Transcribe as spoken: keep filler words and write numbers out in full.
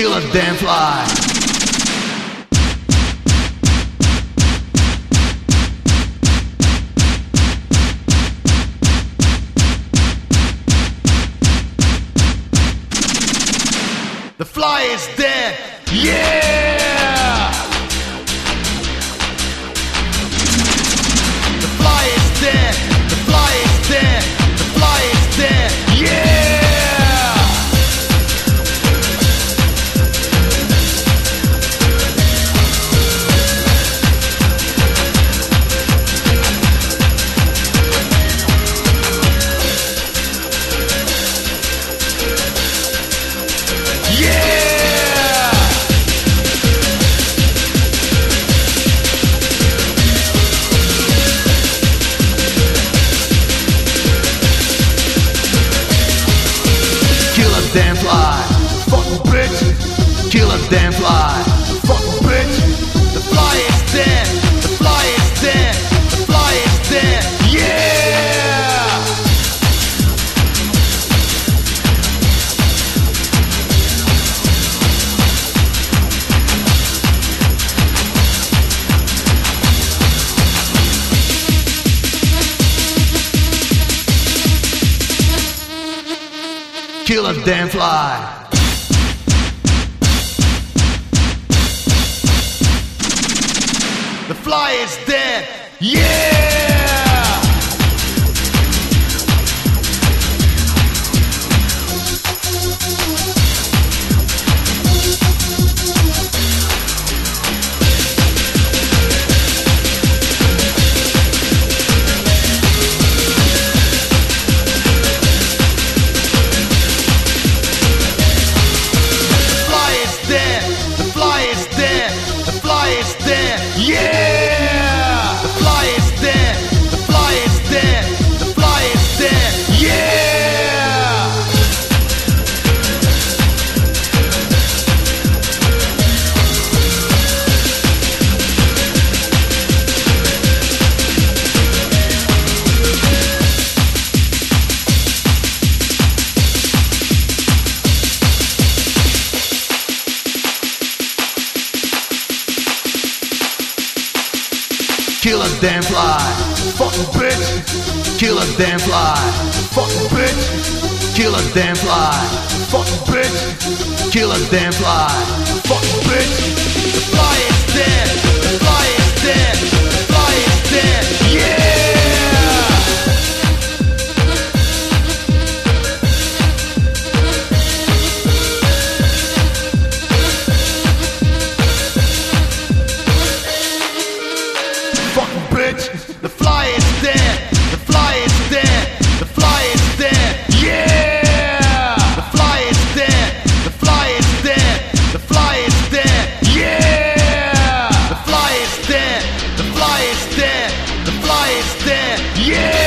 Kill a damn fly. The fly is dead. Yeah! The fly is dead. The fly is dead. The fly is dead. Yeah! Damn fly, fucking bitch. Kill a damn fly, fucking bitch. The fly is dead. The fly is dead. The fly is dead. Yeah! Kill a damn fly. The fly is dead. Yeah! Yeah! The fly is dead. The fly is dead. The fly is dead. Yeah! Kill a damn fly, fucking bitch. Kill a damn fly, fucking bitch. Kill a damn fly, fucking bitch. Kill a damn fly, fucking bitch. The fly is dead. The fly is dead. The fly is dead. Yeah! Fucking bitch, the fly is dead. The fly is dead. The fly is dead. Yeah! The fly is dead. The fly is dead. The fly is dead. Yeah! The fly is dead. The fly is dead. The fly is dead. Yeah!